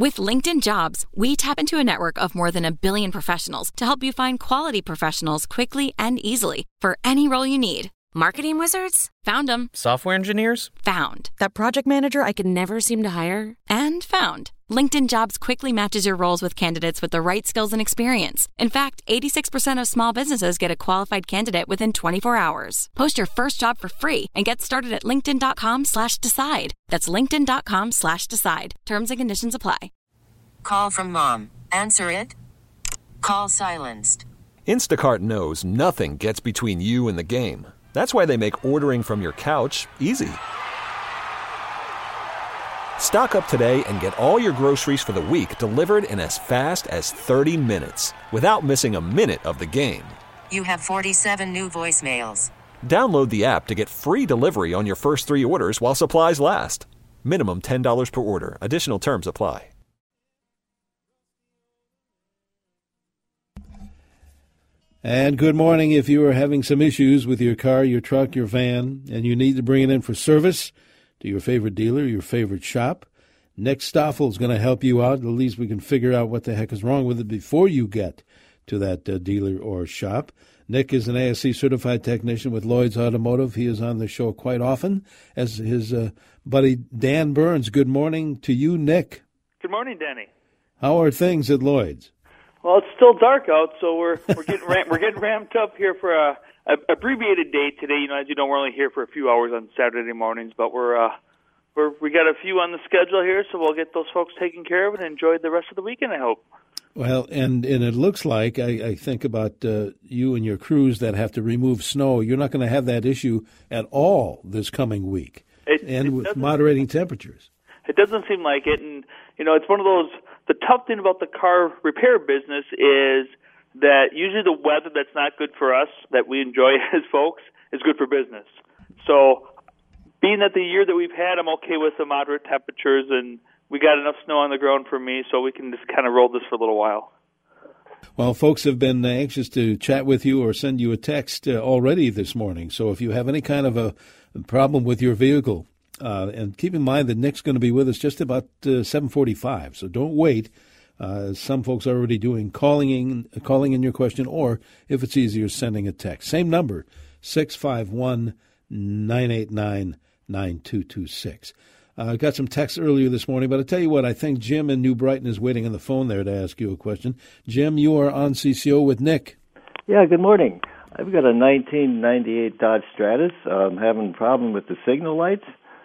With LinkedIn Jobs, we tap into a network of more than 1 billion professionals to help you find quality professionals quickly and easily for any role you need. Marketing wizards? Found them. Software engineers? Found. That project manager I could never seem to hire? And found. LinkedIn Jobs quickly matches your roles with candidates with the right skills and experience. In fact, 86% of small businesses get a qualified candidate within 24 hours. Post your first job for free and get started at linkedin.com/decide. That's linkedin.com/decide. Terms and conditions apply. Call from mom. Answer it. Call silenced. Instacart knows nothing gets between you and the game. That's why they make ordering from your couch easy. Stock up today and get all your groceries for the week delivered in as fast as 30 minutes without missing a minute of the game. You have 47 new voicemails. Download the app to get free delivery on your first 3 orders while supplies last. Minimum $10 per order. Additional terms apply. And good morning. If you are having some issues with your car, your truck, your van, and you need to bring it in for service to your favorite dealer, your favorite shop, Nick Stoffel is going to help you out. At least we can figure out what the heck is wrong with it before you get to that dealer or shop. Nick is an ASC certified technician with Lloyd's Automotive. He is on the show quite often as his buddy Dan Burns. Good morning to you, Nick. Good morning, Danny. How are things at Lloyd's? Well, it's still dark out, so we're getting we're getting ramped up here for a abbreviated day today. You know, as you know, we're only here for a few hours on Saturday mornings, but we got a few on the schedule here, so we'll get those folks taken care of and enjoy the rest of the weekend, I hope. Well, and it looks like, I think about you and your crews that have to remove snow. You're not going to have that issue at all this coming week, with moderating temperatures. It doesn't seem like it, and, you know, it's one of those, the tough thing about the car repair business is that usually the weather that's not good for us, that we enjoy as folks, is good for business. So being that the year that we've had, I'm okay with the moderate temperatures, and we got enough snow on the ground for me, so we can just kind of roll this for a little while. Well, folks have been anxious to chat with you or send you a text already this morning. So if you have any kind of a problem with your vehicle, and keep in mind that Nick's going to be with us just about 7:45, so don't wait. Some folks are already doing calling in your question, or if it's easier, sending a text. Same number, 651-989-9226. I got some texts earlier this morning, but I tell you what, I think Jim in New Brighton is waiting on the phone there to ask you a question. Jim, you are on CCO with Nick. Yeah, good morning. I've got a 1998 Dodge Stratus. I'm having a problem with the signal lights.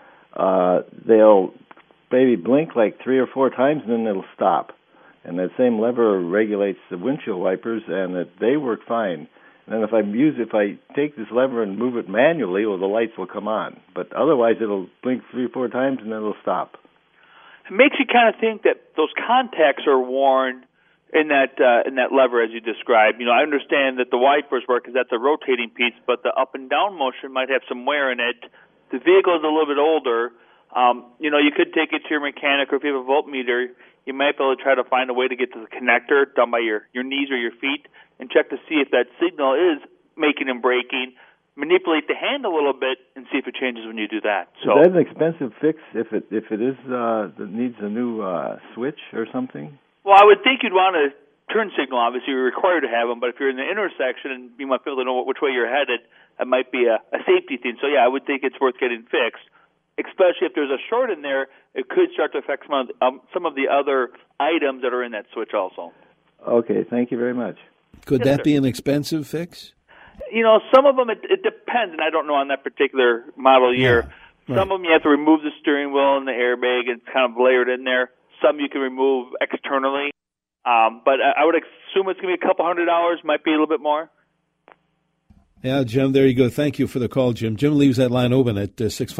They'll maybe blink like 3 or 4 times, and then they'll stop. And that same lever regulates the windshield wipers, and that they work fine. And then if I take this lever and move it manually, well, the lights will come on. But otherwise, it'll blink 3 or 4 times, and then it'll stop. It makes you kind of think that those contacts are worn in that lever as you described. You know, I understand that the wipers work because that's a rotating piece, but the up and down motion might have some wear in it. The vehicle is a little bit older. You know, you could take it to your mechanic, or if you have a voltmeter, you might be able to try to find a way to get to the connector down by your knees or your feet and check to see if that signal is making and breaking. Manipulate the hand a little bit and see if it changes when you do that. So is that an expensive fix if it is that needs a new switch or something? Well, I would think you'd want a turn signal. Obviously, you're required to have them, but if you're in the intersection and you might be able to know which way you're headed, that might be a safety thing. So, yeah, I would think it's worth getting fixed, especially if there's a short in there. It could start to affect some of the other items that are in that switch also. Okay, thank you very much. Could that be an expensive fix? You know, some of them, it depends, and I don't know on that particular model year. Yeah, right. Some of them you have to remove the steering wheel and the airbag, and it's kind of layered in there. Some you can remove externally. But I would assume it's going to be a couple $100, might be a little bit more. Yeah, Jim, there you go. Thank you for the call, Jim. Jim leaves that line open at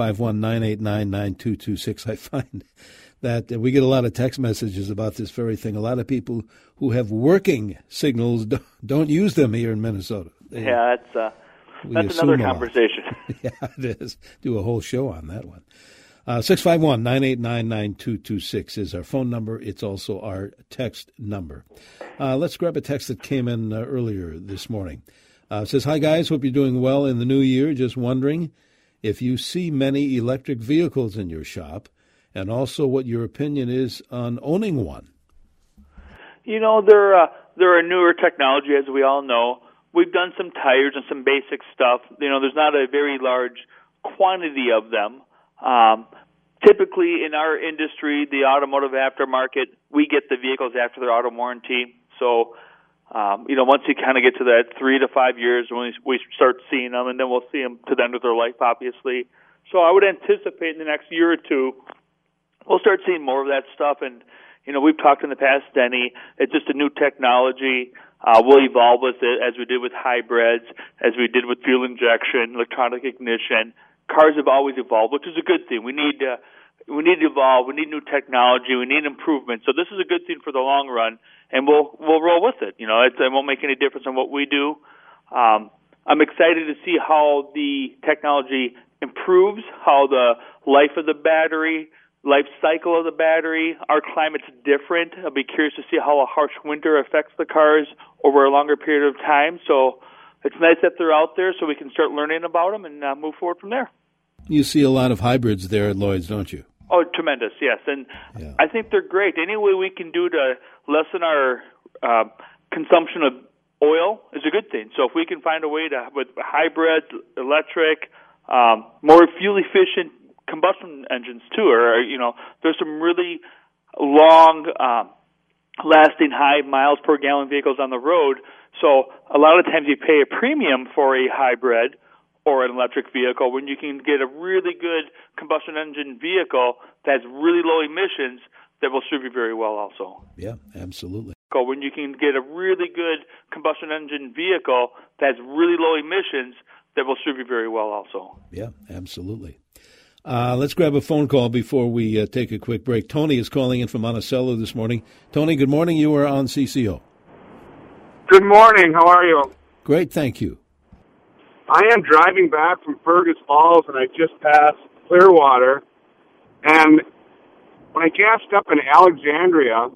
651-989-9226. I find that we get a lot of text messages about this very thing. A lot of people who have working signals don't use them here in Minnesota. Yeah, that's another conversation. Yeah, it is. Do a whole show on that one. 651-989-9226 is our phone number. It's also our text number. Let's grab a text that came in earlier this morning. It says, "Hi, guys. Hope you're doing well in the new year. Just wondering if you see many electric vehicles in your shop and also what your opinion is on owning one. You know, they're a newer technology, as we all know. We've done some tires and some basic stuff. You know, there's not a very large quantity of them. Typically, in our industry, the automotive aftermarket, we get the vehicles after their auto warranty. So, once you kind of get to that 3 to 5 years, when we start seeing them, and then we'll see them to the end of their life, obviously. So I would anticipate in the next year or two, we'll start seeing more of that stuff. And, we've talked in the past, Denny, it's just a new technology. We'll evolve with it as we did with hybrids, as we did with fuel injection, electronic ignition. Cars have always evolved, which is a good thing. We need to evolve. We need new technology. We need improvement. So this is a good thing for the long run, and we'll roll with it. It won't make any difference on what we do. I'm excited to see how the technology improves, how the life of the battery, life cycle of the battery. Our climate's different. I'll be curious to see how a harsh winter affects the cars over a longer period of time. So it's nice that they're out there so we can start learning about them and move forward from there. You see a lot of hybrids there at Lloyd's, don't you? Oh, tremendous, yes. And yeah. I think they're great. Any way we can do to lessen our consumption of oil is a good thing. So if we can find a way to, with hybrids, electric, more fuel-efficient combustion engines too, or there's some really long, lasting high miles per gallon vehicles on the road. So a lot of times you pay a premium for a hybrid or an electric vehicle when you can get a really good combustion engine vehicle that has really low emissions that will serve you very well also. Yeah, absolutely. When you can get a really good combustion engine vehicle that has really low emissions that will serve you very well also. Yeah, absolutely. Let's grab a phone call before we take a quick break. Tony is calling in from Monticello this morning. Tony, good morning. You are on CCO. Good morning. How are you? Great, thank you. I am driving back from Fergus Falls, and I just passed Clearwater. And when I gassed up in Alexandria,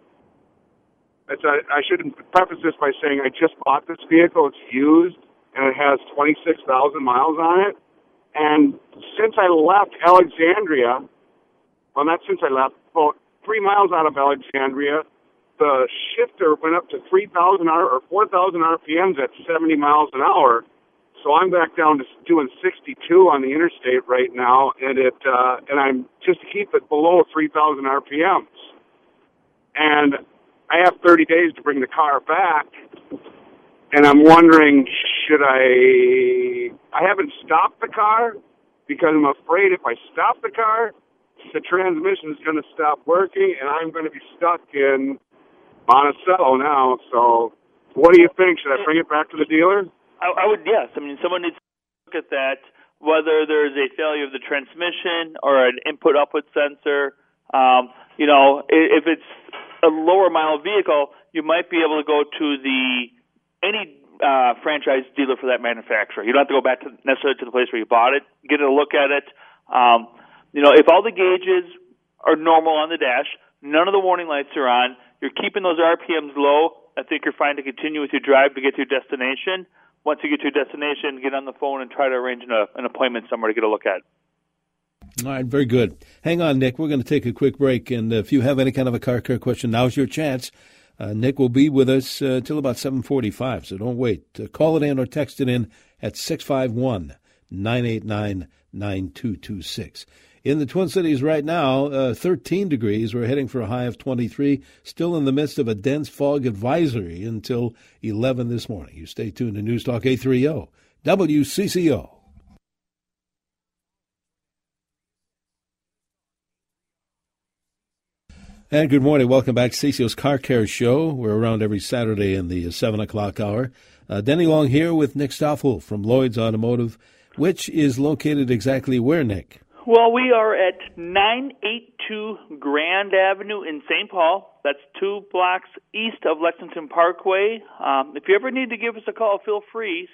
I should preface this by saying I just bought this vehicle. It's used, and it has 26,000 miles on it. And since I left Alexandria, well, not since I left, about 3 miles out of Alexandria, the shifter went up to 3,000 or 4,000 RPMs at 70 miles an hour. So I'm back down to doing 62 on the interstate right now, and I'm just to keep it below 3,000 RPMs. And I have 30 days to bring the car back, and I'm wondering, I haven't stopped the car because I'm afraid if I stop the car, the transmission is going to stop working, and I'm going to be stuck in Monticello now. So what do you think? Should I bring it back to the dealer? I would, yes. I mean, someone needs to look at that, whether there's a failure of the transmission or an input-output sensor. If it's a lower mile vehicle, you might be able to go to any franchise dealer for that manufacturer. You don't have to go back necessarily to the place where you bought it. Get a look at it. If all the gauges are normal on the dash, none of the warning lights are on, you're keeping those RPMs low, I think you're fine to continue with your drive to get to your destination. Once you get to your destination, get on the phone and try to arrange an appointment somewhere to get a look at. All right, very good. Hang on, Nick. We're going to take a quick break, and if you have any kind of a car care question, now's your chance. Nick will be with us till about 7:45, so don't wait. Call it in or text it in at 651-989-9226. In the Twin Cities right now, 13 degrees. We're heading for a high of 23. Still in the midst of a dense fog advisory until 11 this morning. You stay tuned to News Talk 830 WCCO. And good morning. Welcome back to CCO's Car Care Show. We're around every Saturday in the 7 o'clock hour. Denny Long here with Nick Stoffel from Lloyd's Automotive, which is located exactly where, Nick? Well, we are at 982 Grand Avenue in St. Paul. That's 2 blocks east of Lexington Parkway. If you ever need to give us a call, feel free,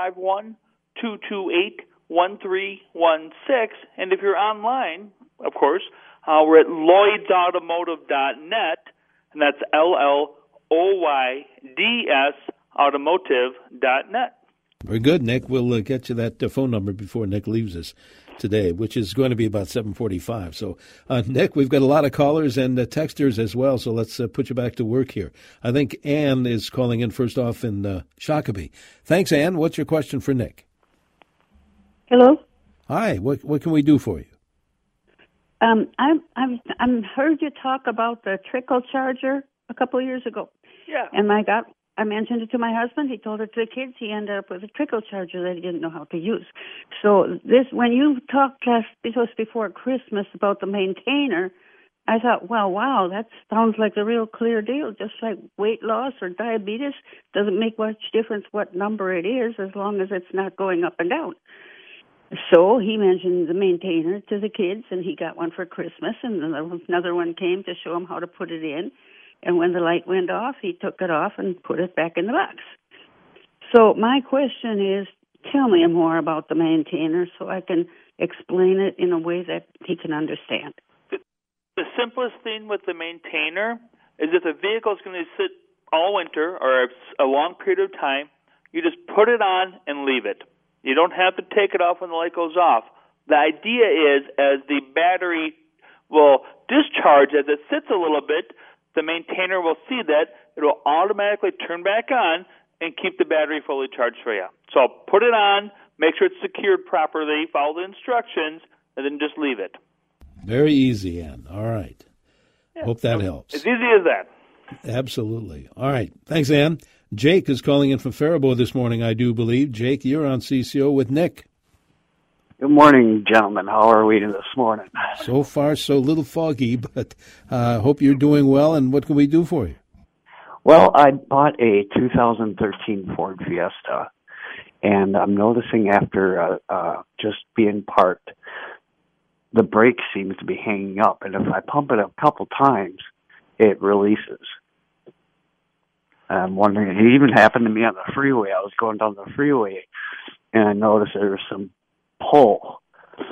651-228-1316. And if you're online, of course, we're at LloydsAutomotive.net, and that's LLOYDS Automotive.net. Very good, Nick. We'll get you that phone number before Nick leaves us. today, which is going to be about 7:45. So, Nick, we've got a lot of callers and texters as well, so let's put you back to work here. I think Ann is calling in first off in Shakopee. Thanks, Ann. What's your question for Nick? Hello. Hi. What can we do for you? I've heard you talk about the trickle charger a couple of years ago. Yeah. And I mentioned it to my husband. He told it to the kids. He ended up with a trickle charger that he didn't know how to use. So when you talked just before Christmas about the maintainer, I thought, well, wow, that sounds like the real clear deal. Just like weight loss or diabetes, doesn't make much difference what number it is as long as it's not going up and down. So he mentioned the maintainer to the kids, and he got one for Christmas, and another one came to show him how to put it in. And when the light went off, he took it off and put it back in the box. So my question is, tell me more about the maintainer so I can explain it in a way that he can understand. The simplest thing with the maintainer is if the vehicle is going to sit all winter or a long period of time, you just put it on and leave it. You don't have to take it off when the light goes off. The idea is as the battery will discharge, as it sits a little bit, the maintainer will see that. It will automatically turn back on and keep the battery fully charged for you. So put it on, make sure it's secured properly, follow the instructions, and then just leave it. Very easy, Ann. All right. Yeah. Hope that helps. As easy as that. Absolutely. All right. Thanks, Ann. Jake is calling in from Faribault this morning, I do believe. Jake, you're on CCO with Nick. Good morning, gentlemen. How are we this morning? So far, so little foggy, but hope you're doing well. And what can we do for you? Well, I bought a 2013 Ford Fiesta, and I'm noticing after just being parked, the brake seems to be hanging up. And if I pump it a couple times, it releases. I'm wondering, it even happened to me on the freeway. I was going down the freeway, and I noticed there was some pull.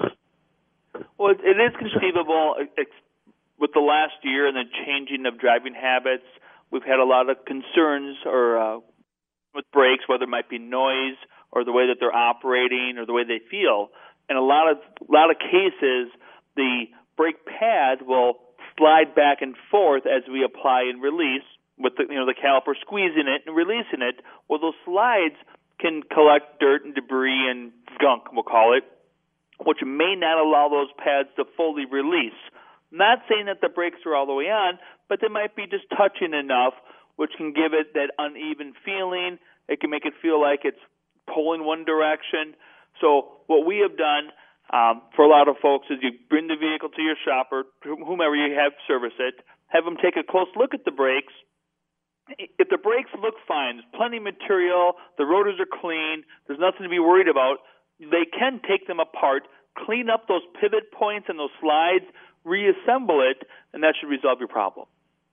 Well, it is conceivable with the last year and the changing of driving habits. We've had a lot of concerns with brakes, whether it might be noise or the way that they're operating or the way they feel. In a lot of cases, the brake pad will slide back and forth as we apply and release, with the caliper squeezing it and releasing it. Well, those slides can collect dirt and debris and gunk, we'll call it, which may not allow those pads to fully release. Not saying that the brakes are all the way on, but they might be just touching enough, which can give it that uneven feeling. It can make it feel like it's pulling one direction. So what we have done for a lot of folks is you bring the vehicle to your shop or whomever you have service it, have them take a close look at the brakes. If the brakes look fine, there's plenty of material, the rotors are clean, there's nothing to be worried about, they can take them apart, clean up those pivot points and those slides, reassemble it, and that should resolve your problem.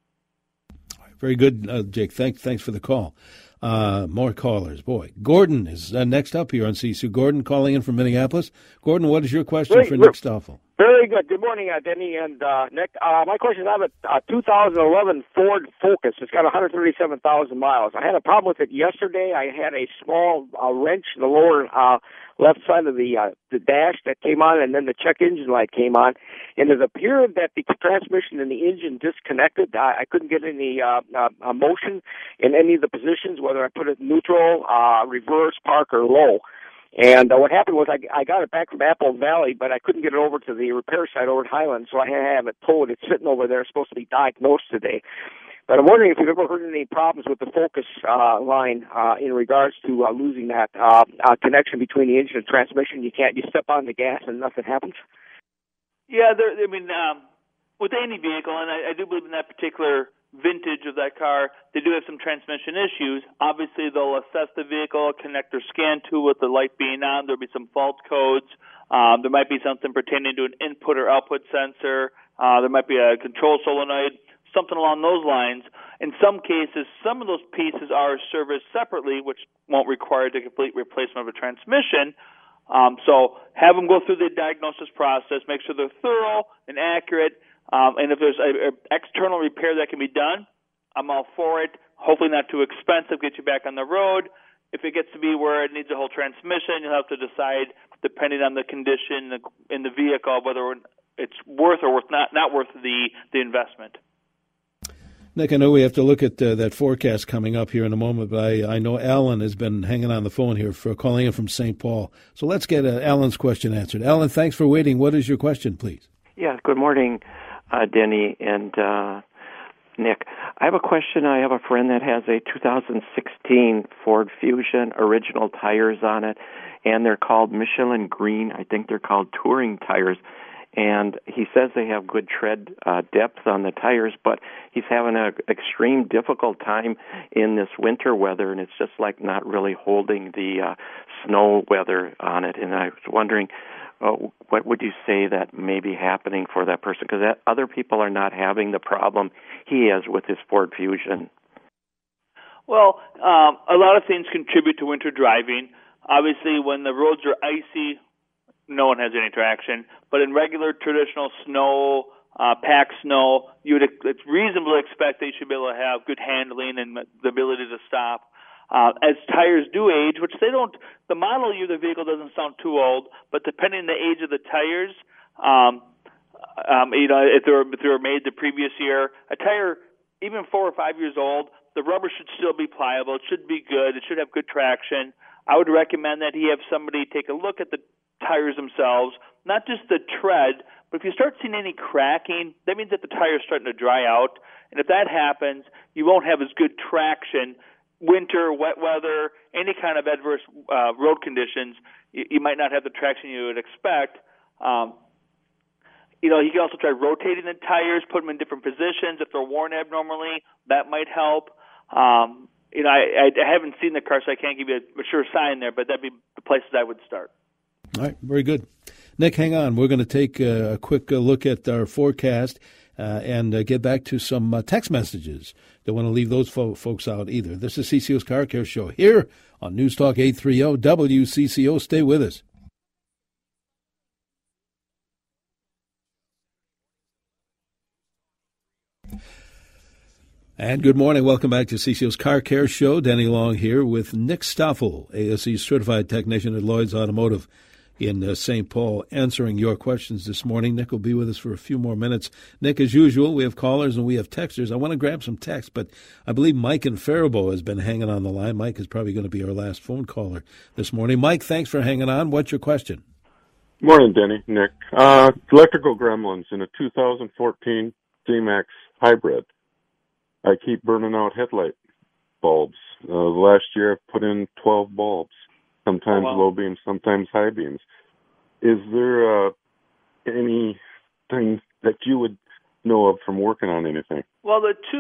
Very good, Jake. Thanks for the call. More callers. Boy, Gordon is next up here on CSU. Gordon calling in from Minneapolis. Gordon, what is your question for Nick Stoffel? Very good. Good morning, Denny and Nick. My question is, I have a 2011 Ford Focus. It's got 137,000 miles. I had a problem with it yesterday. I had a small wrench in the lower left side of the dash that came on, and then the check engine light came on. And it appeared that the transmission and the engine disconnected. I couldn't get any motion in any of the positions, whether I put it neutral, reverse, park, or low. And what happened was I got it back from Apple Valley, but I couldn't get it over to the repair site over at Highland, so I had to have it towed. It's sitting over there. It's supposed to be diagnosed today. But I'm wondering if you've ever heard any problems with the Focus line in regards to losing that connection between the engine and transmission. You step on the gas and nothing happens? Yeah, with any vehicle, and I do believe in that particular vintage of that car, they do have some transmission issues. Obviously, they'll assess the vehicle, connect their scan tool with the light being on. There'll be some fault codes. There might be something pertaining to an input or output sensor. There might be a control solenoid, something along those lines. In some cases, some of those pieces are serviced separately, which won't require the complete replacement of a transmission. So have them go through the diagnosis process, make sure they're thorough and accurate. And if there's an external repair that can be done, I'm all for it. Hopefully not too expensive, get you back on the road. If it gets to be where it needs a whole transmission, you'll have to decide, depending on the condition in the vehicle, whether it's worth or not worth the investment. Nick, I know we have to look at that forecast coming up here in a moment, but I know Alan has been hanging on the phone here for calling in from St. Paul. So let's get Alan's question answered. Alan, thanks for waiting. What is your question, please? Yeah, good morning, Denny and Nick. I have a question. I have a friend that has a 2016 Ford Fusion, original tires on it, and they're called Michelin Green. I think they're called touring tires. And he says they have good tread depth on the tires, but he's having an extreme difficult time in this winter weather, and it's just like not really holding the snow weather on it. And I was wondering, what would you say that may be happening for that person? Because other people are not having the problem he has with his Ford Fusion. Well, a lot of things contribute to winter driving. Obviously, when the roads are icy, no one has any traction. But in regular, traditional snow, packed snow, it's reasonable to expect they should be able to have good handling and the ability to stop. As tires do age, which they don't, the model year of the vehicle doesn't sound too old, but depending on the age of the tires, if they were made the previous year, a tire, even 4 or 5 years old, the rubber should still be pliable. It should be good. It should have good traction. I would recommend that he have somebody take a look at the tires themselves, not just the tread, but if you start seeing any cracking, that means that the tire is starting to dry out. And if that happens, you won't have as good traction. Winter, wet weather, any kind of adverse road conditions, you might not have the traction you would expect. You can also try rotating the tires, put them in different positions. If they're worn abnormally, that might help. I haven't seen the car, so I can't give you a sure sign there, but that'd be the places I would start. All right, very good. Nick, hang on. We're going to take a quick look at our forecast and get back to some text messages. Don't want to leave those folks out either. This is CCO's Car Care Show here on News Talk 830 WCCO. Stay with us. And good morning. Welcome back to CCO's Car Care Show. Denny Long here with Nick Stoffel, ASE certified technician at Lloyd's Automotive in St. Paul, answering your questions this morning. Nick will be with us for a few more minutes. Nick, as usual, we have callers and we have texters. I want to grab some text, but I believe Mike in Faribault has been hanging on the line. Mike is probably going to be our last phone caller this morning. Mike, thanks for hanging on. What's your question? Morning, Denny, Nick. Electrical gremlins in a 2014 D-Max hybrid. I keep burning out headlight bulbs. Last year I put in 12 bulbs, sometimes low beams, sometimes high beams. Is there anything that you would know of from working on anything? Well,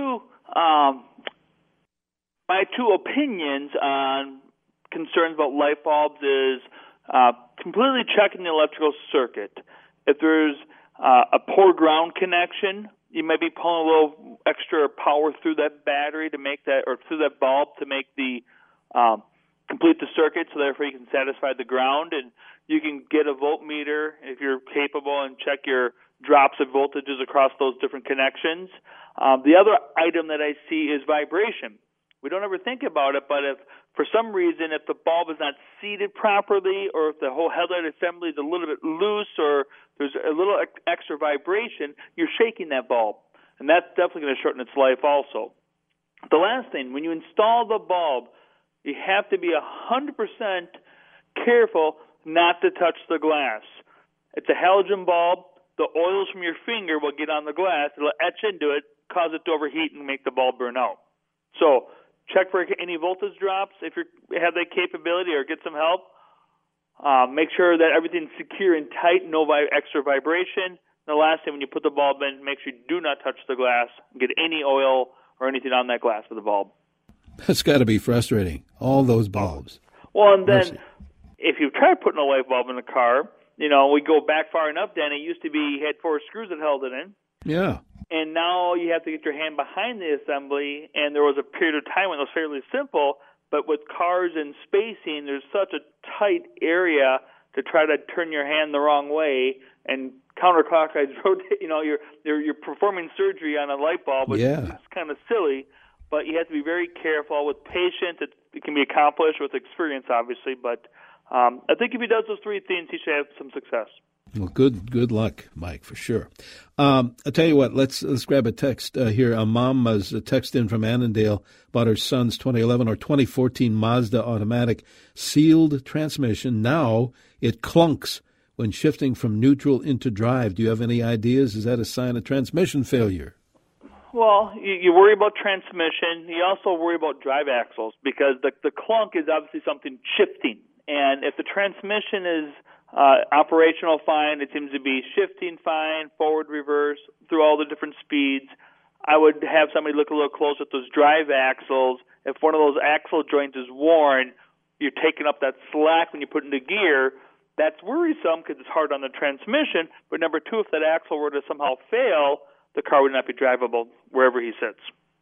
my two opinions on concerns about light bulbs is completely checking the electrical circuit. If there's a poor ground connection, you may be pulling a little extra power through that battery to make that, or through that bulb to make the complete the circuit, so therefore you can satisfy the ground. And you can get a voltmeter if you're capable and check your drops of voltages across those different connections. The other item that I see is vibration. We don't ever think about it, but if for some reason, if the bulb is not seated properly, or if the whole headlight assembly is a little bit loose, or there's a little extra vibration, you're shaking that bulb. And that's definitely going to shorten its life also. The last thing, when you install the bulb, you have to be 100% careful not to touch the glass. It's a halogen bulb. The oils from your finger will get on the glass. It'll etch into it, cause it to overheat, and make the bulb burn out. So check for any voltage drops if you have that capability, or get some help. Make sure that everything's secure and tight, no extra vibration. And the last thing, when you put the bulb in, make sure you do not touch the glass and get any oil or anything on that glass of the bulb. That's got to be frustrating, all those bulbs. Well, and then if you try putting a light bulb in the car, we go back far enough, then it used to be you had 4 screws that held it in. Yeah. And now you have to get your hand behind the assembly, and there was a period of time when it was fairly simple, but with cars and spacing, there's such a tight area to try to turn your hand the wrong way and counterclockwise rotate. You're performing surgery on a light bulb, which is kind of silly. but you have to be very careful with patience. It can be accomplished with experience, obviously, but I think if he does those three things, he should have some success. Well, good luck, Mike, for sure. I'll tell you what, let's grab a text here. A mom has a text in from Annandale about her son's 2011 or 2014 Mazda automatic sealed transmission. Now it clunks when shifting from neutral into drive. Do you have any ideas? Is that a sign of transmission failure? Well, you worry about transmission. You also worry about drive axles because the clunk is obviously something shifting. And if the transmission is operational fine, it seems to be shifting fine, forward, reverse, through all the different speeds, I would have somebody look a little closer at those drive axles. If one of those axle joints is worn, you're taking up that slack when you put into gear. That's worrisome because it's hard on the transmission. But number two, if that axle were to somehow fail, the car would not be drivable wherever he sits.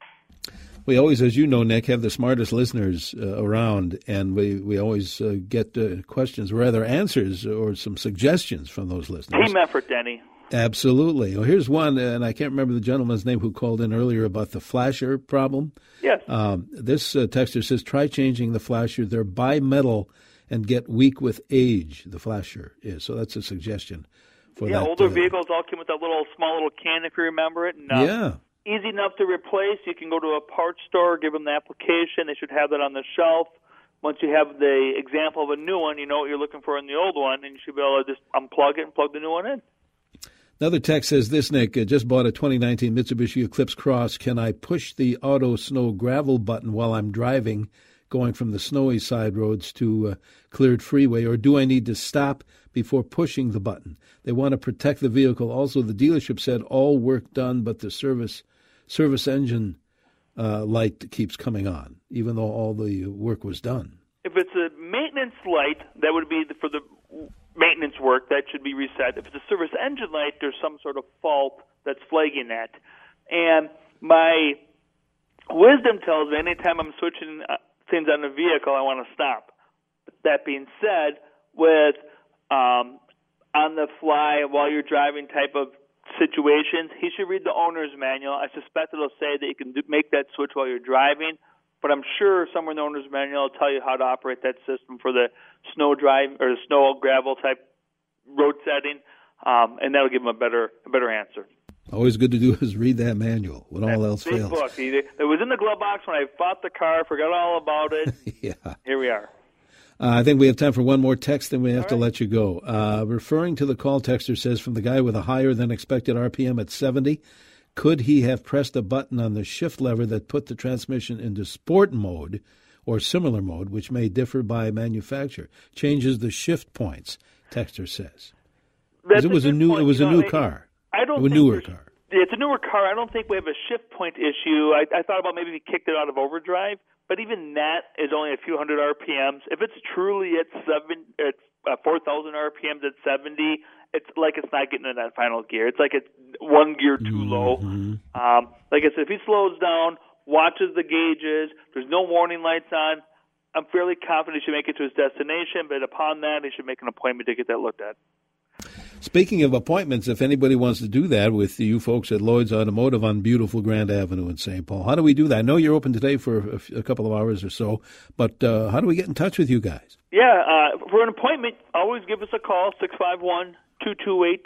We always, as you know, Nick, have the smartest listeners around, and we always get questions, or rather answers, or some suggestions from those listeners. Team effort, Denny. Absolutely. Well, here's one, and I can't remember the gentleman's name who called in earlier about the flasher problem. Yes. This texter says, try changing the flasher. They're bimetal and get weak with age, the flasher is. So that's a suggestion for that. Yeah, older vehicles all came with that small little can, if you remember it. And, yeah. Easy enough to replace. You can go to a parts store, give them the application. They should have that on the shelf. Once you have the example of a new one, you know what you're looking for in the old one, and you should be able to just unplug it and plug the new one in. Another text says this, Nick, just bought a 2019 Mitsubishi Eclipse Cross. Can I push the auto snow gravel button while I'm driving, going from the snowy side roads to cleared freeway, or do I need to stop before pushing the button? They want to protect the vehicle. Also, the dealership said all work done, but the service engine light keeps coming on, even though all the work was done. If it's a maintenance light, that would be for the maintenance work. That should be reset. If it's a service engine light, there's some sort of fault that's flagging that. And my wisdom tells me anytime I'm switching things on the vehicle, I want to stop. That being said, with on the fly while you're driving type of situations, he should read the owner's manual. I suspect it'll say that you can make that switch while you're driving, but I'm sure somewhere in the owner's manual will tell you how to operate that system for the snow drive or the snow gravel type road setting, and that'll give him a better answer. Always good to do is read that manual when all else big fails. Book. It was in the glove box when I bought the car, forgot all about it. Yeah. Here we are. I think we have time for one more text, then we have to let you go. Referring to the call, texter says, from the guy with a higher than expected RPM at 70, could he have pressed a button on the shift lever that put the transmission into sport mode or similar mode, which may differ by manufacturer? Changes the shift points, texter says. It was a new car. I don't think newer car. It's a newer car. I don't think we have a shift point issue. I thought about maybe we kicked it out of overdrive. But even that is only a few hundred RPMs. If it's truly at 4,000 RPMs at 70, it's like it's not getting in that final gear. It's like it's one gear too low. Like I said, if he slows down, watches the gauges, there's no warning lights on, I'm fairly confident he should make it to his destination. But upon that, he should make an appointment to get that looked at. Speaking of appointments, if anybody wants to do that with you folks at Lloyd's Automotive on beautiful Grand Avenue in St. Paul, how do we do that? I know you're open today for a couple of hours or so, but how do we get in touch with you guys? Yeah, for an appointment, always give us a call, 651-228-1316.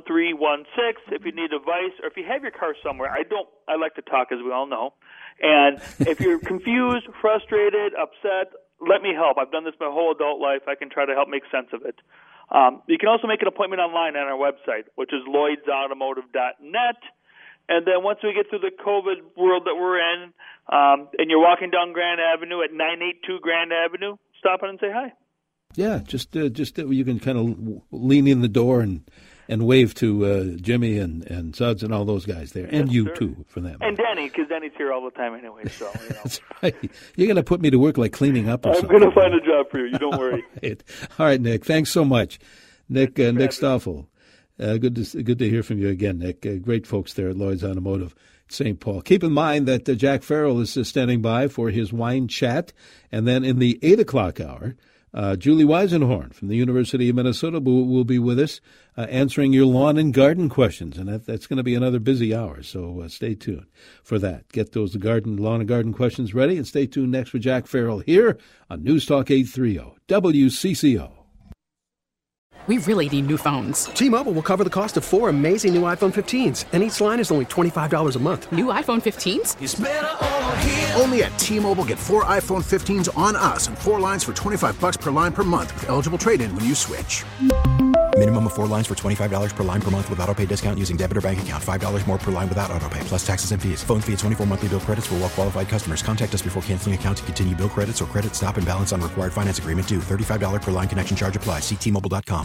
If you need advice or if you have your car somewhere. I like to talk, as we all know. And if you're confused, frustrated, upset, let me help. I've done this my whole adult life. I can try to help make sense of it. You can also make an appointment online on our website, which is lloydsautomotive.net. And then once we get through the COVID world that we're in, and you're walking down Grand Avenue at 982 Grand Avenue, stop in and say hi. Yeah, just you can kind of lean in the door and wave to Jimmy and Suds and all those guys there, and you too, for them. And Denny, because Denny's here all the time anyway. So That's right. You're going to put me to work like cleaning up. I'm going to find a job for you. You don't worry. All right, Nick. Thanks so much, Nick Stoffel. Good to hear from you again, Nick. Great folks there at Lloyd's Automotive, St. Paul. Keep in mind that Jack Farrell is standing by for his wine chat, and then in the 8 o'clock hour, Julie Weisenhorn from the University of Minnesota will be with us answering your lawn and garden questions, and that's going to be another busy hour, so stay tuned for that. Get those lawn and garden questions ready, and stay tuned next for Jack Farrell here on News Talk 830 WCCO. We really need new phones. T-Mobile will cover the cost of 4 amazing new iPhone 15s, and each line is only $25 a month. New iPhone 15s? It's better over here. Only at T-Mobile, get 4 iPhone 15s on us and 4 lines for $25 per line per month with eligible trade-in when you switch. Minimum of 4 lines for $25 per line per month with autopay discount using debit or bank account. $5 more per line without autopay, plus taxes and fees. Phone fee at 24 monthly bill credits for well-qualified customers. Contact us before canceling account to continue bill credits or credit stop and balance on required finance agreement due. $35 per line connection charge applies. See T-Mobile.com.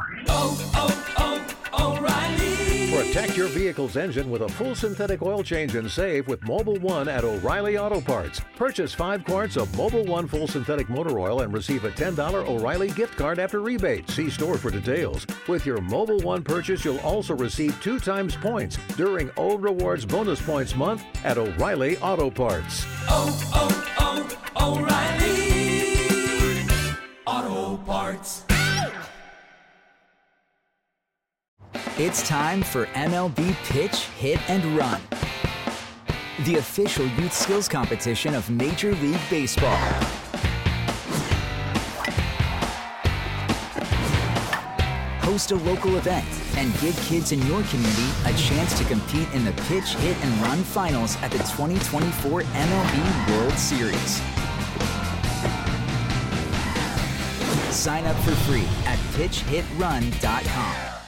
O'Reilly. Protect your vehicle's engine with a full synthetic oil change and save with Mobil 1 at O'Reilly Auto Parts. Purchase 5 quarts of Mobil 1 full synthetic motor oil and receive a $10 O'Reilly gift card after rebate. See store for details. With your Mobil 1 purchase, you'll also receive 2 times points during O Rewards Bonus Points Month at O'Reilly Auto Parts. O'Reilly Auto Parts. It's time for MLB Pitch, Hit, and Run, the official youth skills competition of Major League Baseball. Host a local event and give kids in your community a chance to compete in the Pitch, Hit, and Run finals at the 2024 MLB World Series. Sign up for free at pitchhitrun.com.